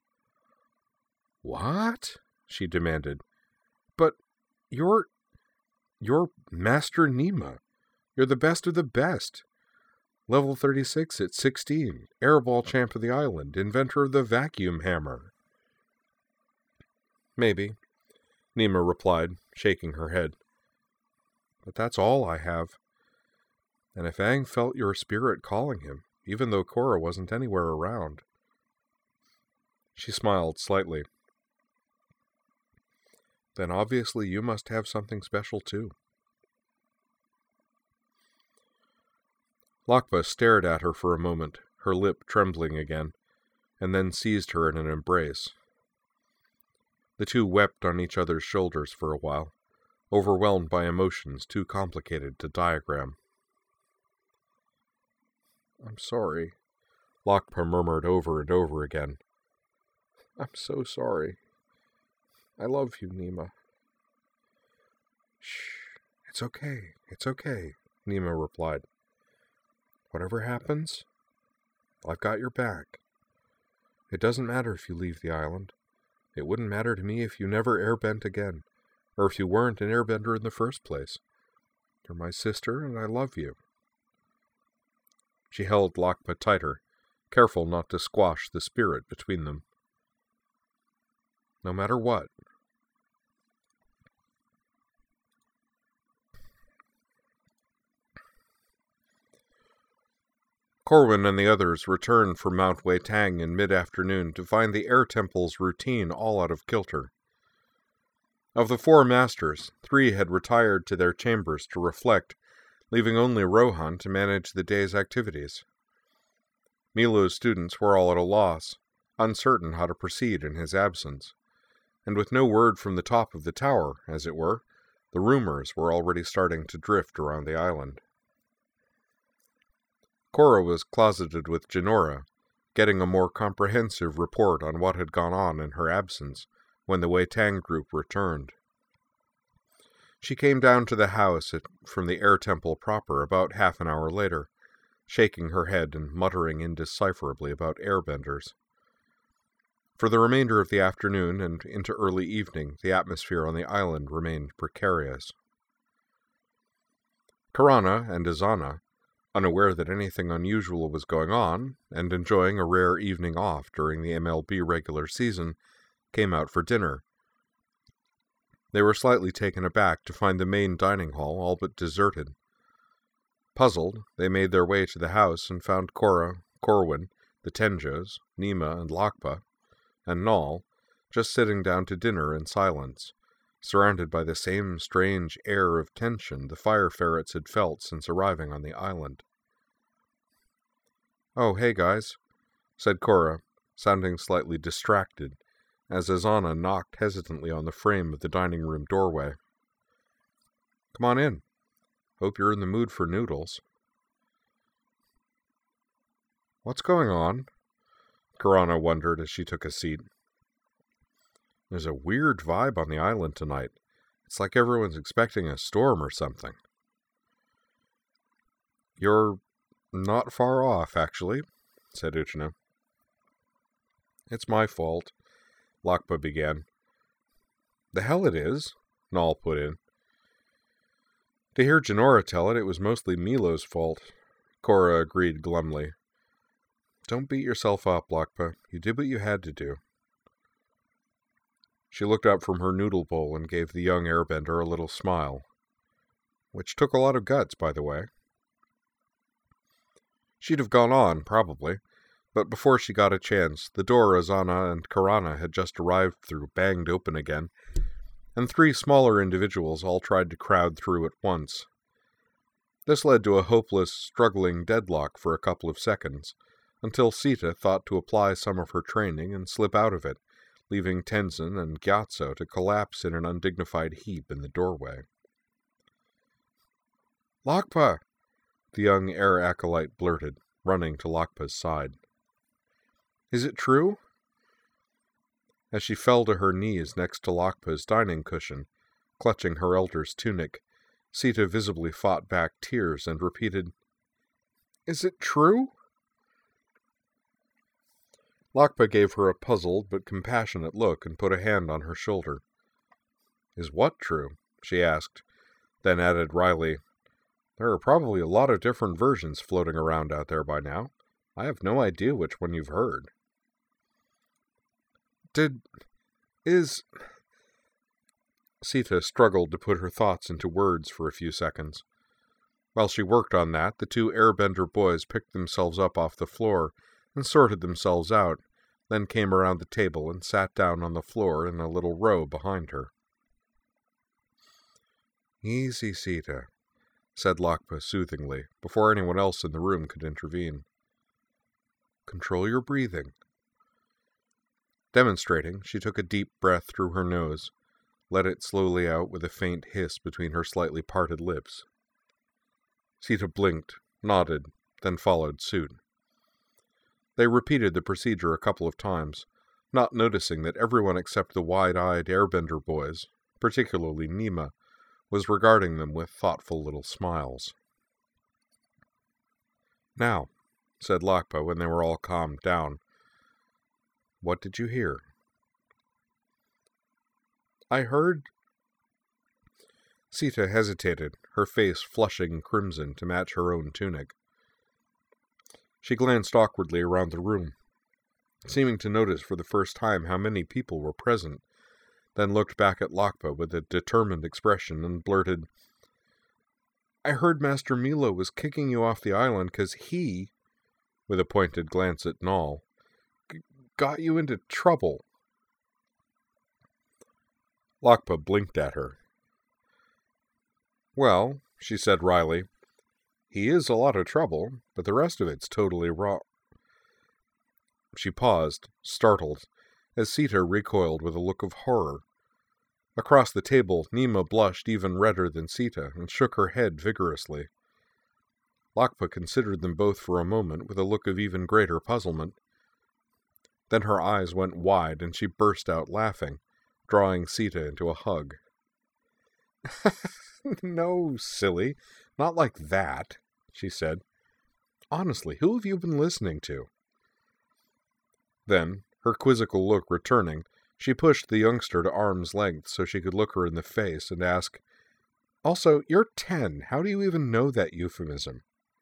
What? She demanded. But you're... you're Master Nima. You're the best of the best. Level thirty-six at sixteen, airball champ of the island, inventor of the vacuum hammer. Maybe, Nima replied, shaking her head. But that's all I have. And if Aang felt your spirit calling him, even though Korra wasn't anywhere around. She smiled slightly. Then obviously you must have something special too. Lakpa stared at her for a moment, her lip trembling again, and then seized her in an embrace. The two wept on each other's shoulders for a while, overwhelmed by emotions too complicated to diagram. I'm sorry, Lakpa murmured over and over again. I'm so sorry. I love you, Nima. Shh, it's okay, it's okay, Nima replied. Whatever happens, I've got your back. It doesn't matter if you leave the island. It wouldn't matter to me if you never airbent again, or if you weren't an airbender in the first place. You're my sister, and I love you. She held Lakpa tighter, careful not to squash the spirit between them. No matter what. Corwin and the others returned from Mount Weitang in mid-afternoon to find the air temple's routine all out of kilter. Of the four masters, three had retired to their chambers to reflect, leaving only Rohan to manage the day's activities. Milo's students were all at a loss, uncertain how to proceed in his absence, and with no word from the top of the tower, as it were, the rumors were already starting to drift around the island. Korra was closeted with Jinora, getting a more comprehensive report on what had gone on in her absence when the Weitang group returned. She came down to the house at, from the air temple proper about half an hour later, shaking her head and muttering indecipherably about airbenders. For the remainder of the afternoon and into early evening, the atmosphere on the island remained precarious. Karana and Azana, unaware that anything unusual was going on, and enjoying a rare evening off during the M L B regular season, came out for dinner. They were slightly taken aback to find the main dining hall all but deserted. Puzzled, they made their way to the house and found Korra, Corwin, the Tenjos, Nima and Lakpa, and Nal, just sitting down to dinner in silence, surrounded by the same strange air of tension the fire ferrets had felt since arriving on the island. "Oh, hey guys," said Korra, sounding slightly distracted, as Azana knocked hesitantly on the frame of the dining room doorway. "Come on in. Hope you're in the mood for noodles." "What's going on?" Karana wondered as she took a seat. "There's a weird vibe on the island tonight. It's like everyone's expecting a storm or something." "You're not far off, actually," said Uchina. "It's my fault," Lakpa began. "The hell it is," Nal put in. To hear Jinora tell it, it was mostly Milo's fault, Korra agreed glumly. "Don't beat yourself up, Lakpa. You did what you had to do." She looked up from her noodle bowl and gave the young airbender a little smile. Which took a lot of guts, by the way. She'd have gone on, probably, but before she got a chance, the door Azana and Karana had just arrived through banged open again, and three smaller individuals all tried to crowd through at once. This led to a hopeless, struggling deadlock for a couple of seconds, until Sita thought to apply some of her training and slip out of it, leaving Tenzin and Gyatso to collapse in an undignified heap in the doorway. "Lakpa!" the young air acolyte blurted, running to Lakpa's side. "Is it true?" As she fell to her knees next to Lakpa's dining cushion, clutching her elder's tunic, Sita visibly fought back tears and repeated, "Is it true?" Lakpa gave her a puzzled but compassionate look and put a hand on her shoulder. "Is what true?" she asked, then added wryly, "There are probably a lot of different versions floating around out there by now. I have no idea which one you've heard." Did... is... Sita struggled to put her thoughts into words for a few seconds. While she worked on that, the two airbender boys picked themselves up off the floor and sorted themselves out, then came around the table and sat down on the floor in a little row behind her. "Easy, Sita," said Lakpa soothingly, before anyone else in the room could intervene. "Control your breathing." Demonstrating, she took a deep breath through her nose, let it slowly out with a faint hiss between her slightly parted lips. Sita blinked, nodded, then followed suit. They repeated the procedure a couple of times, not noticing that everyone except the wide-eyed airbender boys, particularly Nima, was regarding them with thoughtful little smiles. "Now," said Lakpa when they were all calmed down, "what did you hear?" "I heard..." Sita hesitated, her face flushing crimson to match her own tunic. She glanced awkwardly around the room, seeming to notice for the first time how many people were present, then looked back at Lakpa with a determined expression and blurted, "I heard Master Milo was kicking you off the island because he," with a pointed glance at Nal, "g- got you into trouble." Lakpa blinked at her. "Well," she said wryly, "he is a lot of trouble, but the rest of it's totally raw." She paused, startled, as Sita recoiled with a look of horror. Across the table, Nima blushed even redder than Sita and shook her head vigorously. Lakpa considered them both for a moment with a look of even greater puzzlement. Then her eyes went wide and she burst out laughing, drawing Sita into a hug. "No, silly, not like that," she said. "Honestly, who have you been listening to?" Then, her quizzical look returning, she pushed the youngster to arm's length so she could look her in the face and ask, "Also, you're ten. How do you even know that euphemism?"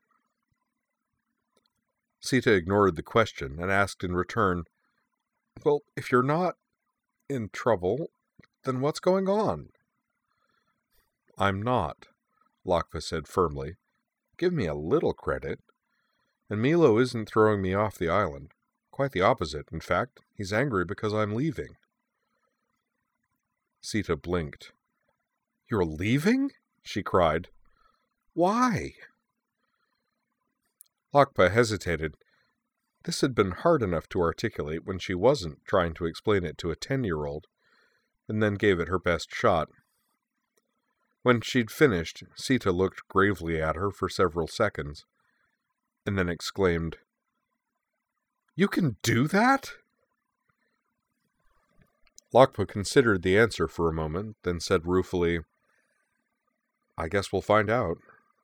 Sita ignored the question and asked in return, "Well, if you're not in trouble, then what's going on?" "I'm not," Lakpa said firmly. "Give me a little credit. And Milo isn't throwing me off the island. Quite the opposite, in fact. He's angry because I'm leaving." Sita blinked. "You're leaving?" she cried. "Why?" Lakpa hesitated. This had been hard enough to articulate when she wasn't trying to explain it to a ten-year-old, and then gave it her best shot. When she'd finished, Sita looked gravely at her for several seconds, and then exclaimed, "You can do that?" Lakpa considered the answer for a moment, then said ruefully, "I guess we'll find out."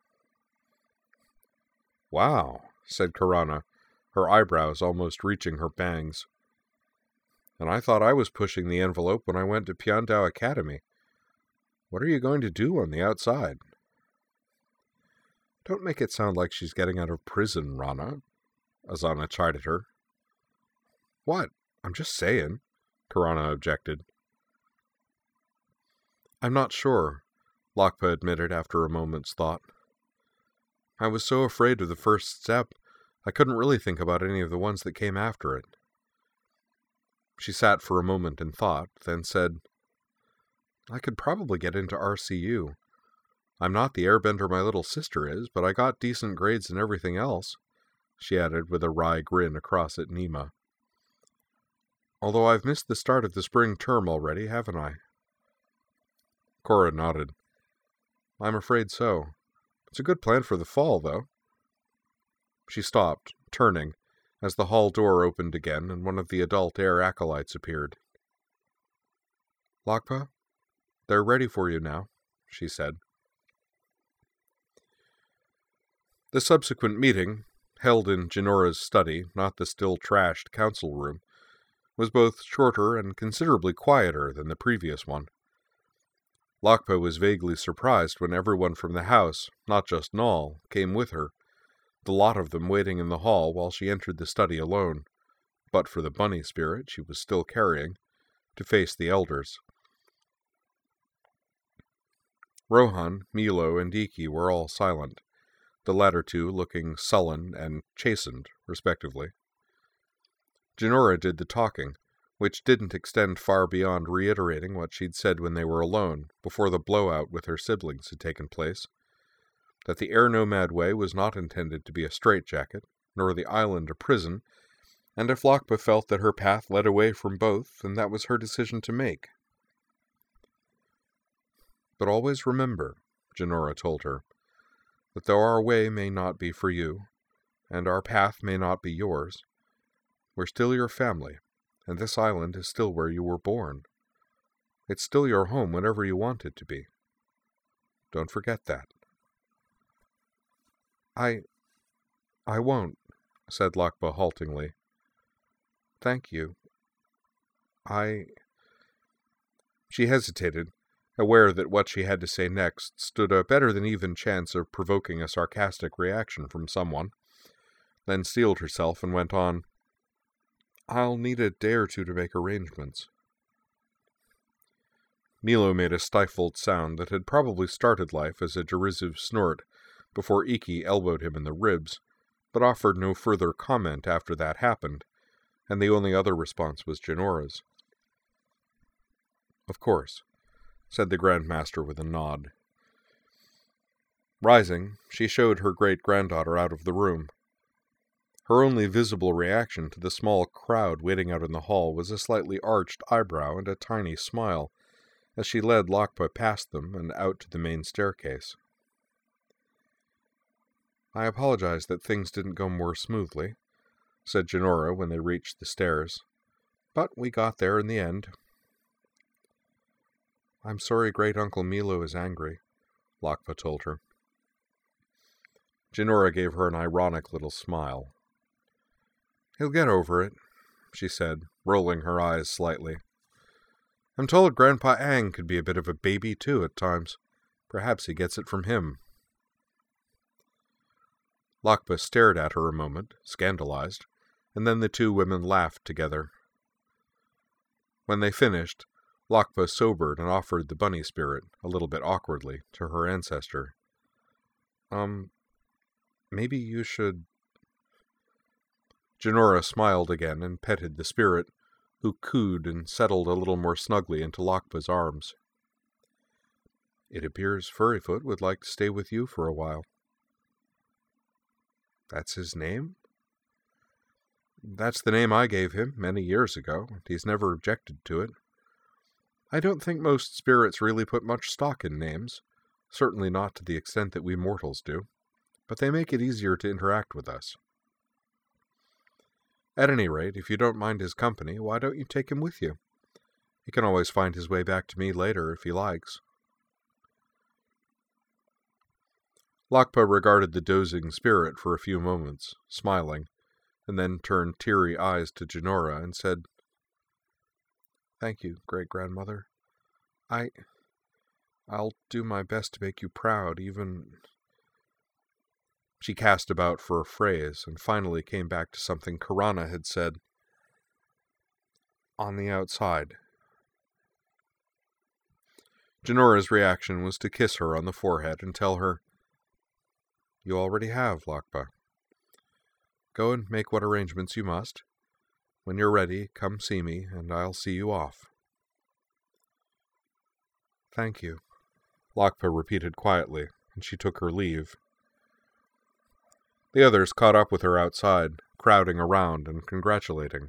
"Wow," said Karana, her eyebrows almost reaching her bangs. "And I thought I was pushing the envelope when I went to Piandao Academy. What are you going to do on the outside?" "Don't make it sound like she's getting out of prison, Rana," Azana chided her. "What? I'm just saying," Karana objected. "I'm not sure," Lakpa admitted after a moment's thought. "I was so afraid of the first step I couldn't really think about any of the ones that came after it. She sat for a moment in thought, then said, I could probably get into R C U. I'm not the airbender my little sister is, but I got decent grades in everything else, she added with a wry grin across at Nima. Although I've missed the start of the spring term already, haven't I? Cora nodded. I'm afraid so. It's a good plan for the fall, though. She stopped, turning, as the hall door opened again and one of the adult air acolytes appeared. Lakpa, they're ready for you now, she said. The subsequent meeting, held in Jenora's study, not the still-trashed council room, was both shorter and considerably quieter than the previous one. Lakpa was vaguely surprised when everyone from the house, not just Nall, came with her, the lot of them waiting in the hall while she entered the study alone, but for the bunny spirit she was still carrying, to face the elders. Rohan, Milo, and Iki were all silent, the latter two looking sullen and chastened, respectively. Jenora did the talking, which didn't extend far beyond reiterating what she'd said when they were alone, before the blowout with her siblings had taken place, that the Air Nomad Way was not intended to be a straitjacket, nor the island a prison, and if Lakpa felt that her path led away from both, then that was her decision to make. But always remember, Jenora told her, that though our way may not be for you, and our path may not be yours, we're still your family, and this island is still where you were born. It's still your home whenever you want it to be. Don't forget that. I... I won't, said Lakpa haltingly. Thank you. I... She hesitated, aware that what she had to say next stood a better-than-even chance of provoking a sarcastic reaction from someone, then steeled herself and went on, I'll need a day or two to make arrangements. Milo made a stifled sound that had probably started life as a derisive snort before Iki elbowed him in the ribs, but offered no further comment after that happened, and the only other response was Jenora's. Of course, said the Grandmaster with a nod. Rising, she showed her great-granddaughter out of the room. Her only visible reaction to the small crowd waiting out in the hall was a slightly arched eyebrow and a tiny smile, as she led Lakpa past them and out to the main staircase. I apologize that things didn't go more smoothly, said Jenora when they reached the stairs, but we got there in the end. I'm sorry Great-Uncle Milo is angry, Lakpa told her. Jenora gave her an ironic little smile. He'll get over it, she said, rolling her eyes slightly. I'm told Grandpa Ang could be a bit of a baby, too, at times. Perhaps he gets it from him. Lakpa stared at her a moment, scandalized, and then the two women laughed together. When they finished, Lakpa sobered and offered the bunny spirit, a little bit awkwardly, to her ancestor. Um, maybe you should... Jenora smiled again and petted the spirit, who cooed and settled a little more snugly into Lakpa's arms. It appears Furryfoot would like to stay with you for a while. That's his name? That's the name I gave him many years ago, and he's never objected to it. I don't think most spirits really put much stock in names, certainly not to the extent that we mortals do, but they make it easier to interact with us. At any rate, if you don't mind his company, why don't you take him with you? He can always find his way back to me later if he likes. Lakpa regarded the dozing spirit for a few moments, smiling, and then turned teary eyes to Jenora and said, Thank you, great-grandmother. I... I'll do my best to make you proud, even... She cast about for a phrase, and finally came back to something Karana had said. On the outside. Jenora's reaction was to kiss her on the forehead and tell her, You already have, Lakpa. Go and make what arrangements you must. When you're ready, come see me, and I'll see you off." "Thank you," Lakpa repeated quietly, and she took her leave. The others caught up with her outside, crowding around and congratulating.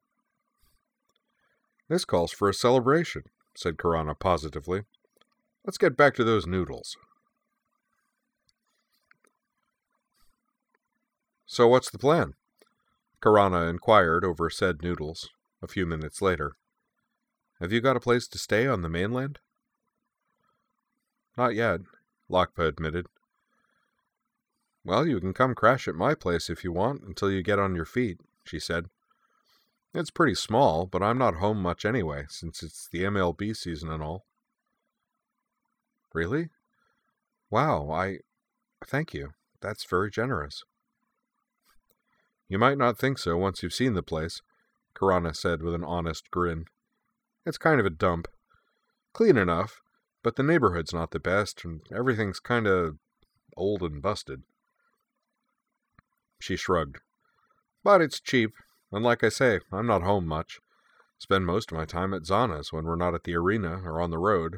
"This calls for a celebration," said Karana positively. "Let's get back to those noodles." "So what's the plan?" Karana inquired over said noodles, a few minutes later. "Have you got a place to stay on the mainland?" "Not yet," Lakpa admitted. "Well, you can come crash at my place if you want, until you get on your feet," she said. "It's pretty small, but I'm not home much anyway, since it's the M L B season and all." "Really? Wow, I... thank you. That's very generous." "You might not think so once you've seen the place," Karana said with an honest grin. "It's kind of a dump. Clean enough, but the neighborhood's not the best, and everything's kind of old and busted." She shrugged. "But it's cheap, and like I say, I'm not home much. Spend most of my time at Zana's when we're not at the arena or on the road."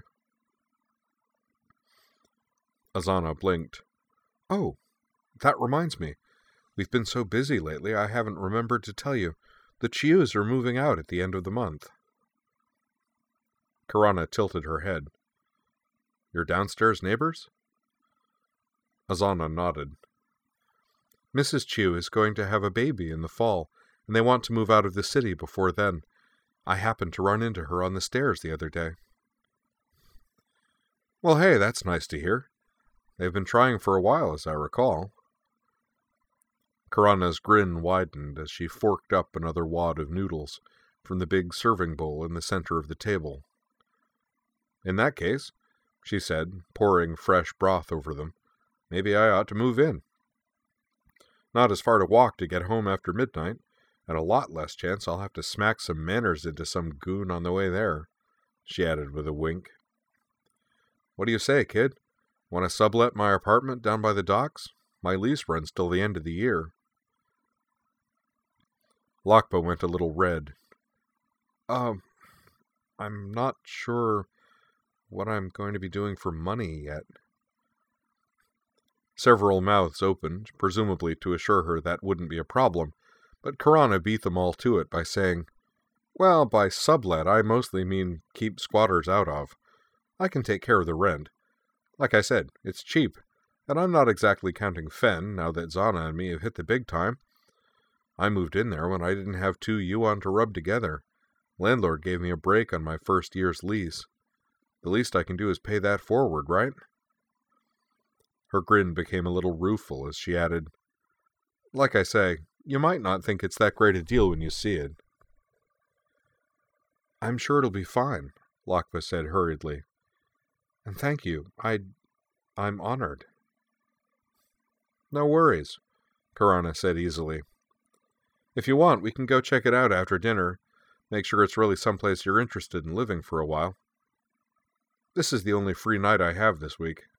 Azana blinked. "Oh, that reminds me. We've been so busy lately I haven't remembered to tell you. The Chius are moving out at the end of the month." Karana tilted her head. "Your downstairs neighbors?" Azana nodded. "Missus Chiu is going to have a baby in the fall, and they want to move out of the city before then. I happened to run into her on the stairs the other day." "Well, hey, that's nice to hear. They've been trying for a while, as I recall." Karana's grin widened as she forked up another wad of noodles from the big serving bowl in the center of the table. "In that case," she said, pouring fresh broth over them, "maybe I ought to move in. Not as far to walk to get home after midnight, and a lot less chance I'll have to smack some manners into some goon on the way there," she added with a wink. "What do you say, kid? Want to sublet my apartment down by the docks? My lease runs till the end of the year." Lakpa went a little red. Um, I'm not sure what I'm going to be doing for money yet." Several mouths opened, presumably to assure her that wouldn't be a problem, but Karana beat them all to it by saying, "Well, by sublet I mostly mean keep squatters out of. I can take care of the rent. Like I said, it's cheap, and I'm not exactly counting Fen now that Zana and me have hit the big time. I moved in there when I didn't have two Yuan to rub together. Landlord gave me a break on my first year's lease. The least I can do is pay that forward, right?" Her grin became a little rueful as she added, "Like I say, you might not think it's that great a deal when you see it." "I'm sure it'll be fine," Lakpa said hurriedly. "And thank you. I... I'm honored." "No worries," Karana said easily. "If you want, we can go check it out after dinner. Make sure it's really someplace you're interested in living for a while. This is the only free night I have this week."